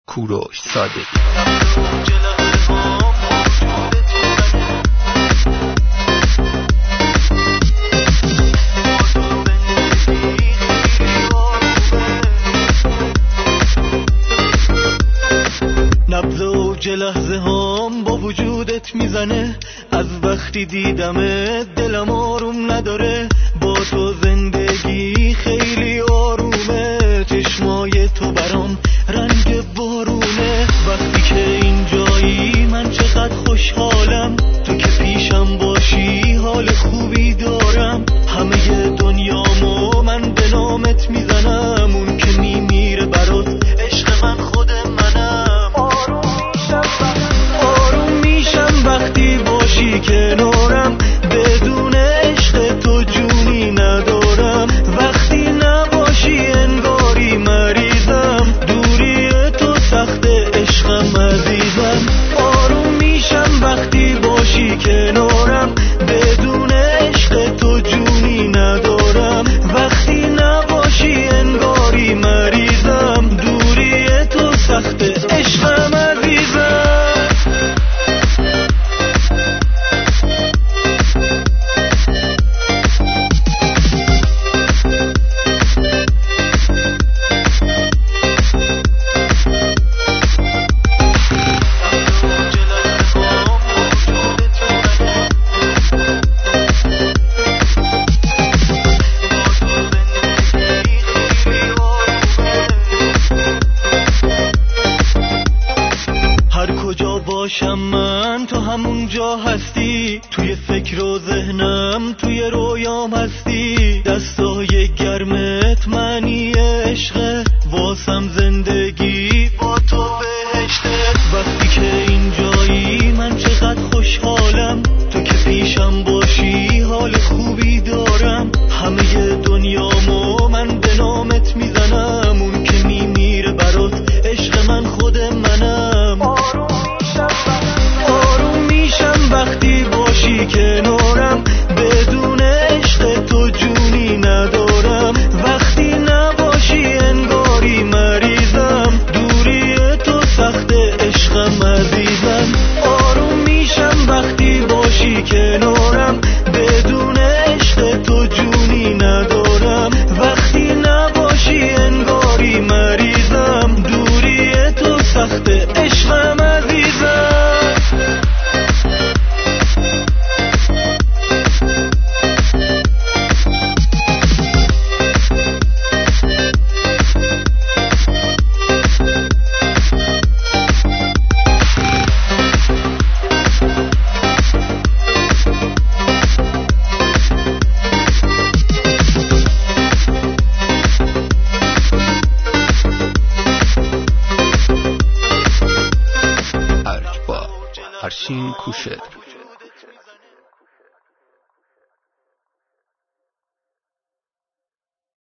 کوروش صادقی. نبض اوج لحظه هام با وجودت میزنه، از وقتی دیدمت دلم آروم نداره. با تو زندگی خیلی آرومه، چشمای تو برام رنگ بارونه. وقتی که اینجایی من چقدر خوشحالم، تو که پیشم باشی حال خوبی دارم. همه دنیامو من به نامت میزنم، اون که میمیره برات عشق من خود منم. آروم میشم وقتی باشی کنارم، بدون عشق تو جونی ندارم. وقتی نباشی انگاری مریضم، دوری تو سخت عشقم عزیزم. آروم میشم وقتی باشی کنارم، بدون عشق تو جونی ندارم. وقتی نباشی انگاری مریضم، دوری تو سخت عشقم عزیزم. باشم من تو همونجا هستی، توی فکر و ذهنم توی رویام هستی. دستای گرمت معنی عشقه، واسم زندگی با تو بهشته. وقتی که اینجایی من چقدر خوشحالم، تو که پیشم باشی حال خوبی دارم. همه دنیامو من به نامت میزنم، اون که میمیره برات عشق من خود منم. آروم میشم وقتی باشی کنارم، بدون عشق تو جونی ندارم. وقتی نباشی انگاری مریضم، دوری تو سخت عشقم عزیزم. آروم میشم وقتی باشی کنارم، بدون عشق تو جونی ندارم. وقتی نباشی انگاری مریضم، دوری تو سخت عشقم عزیزم. ارشین کوشر.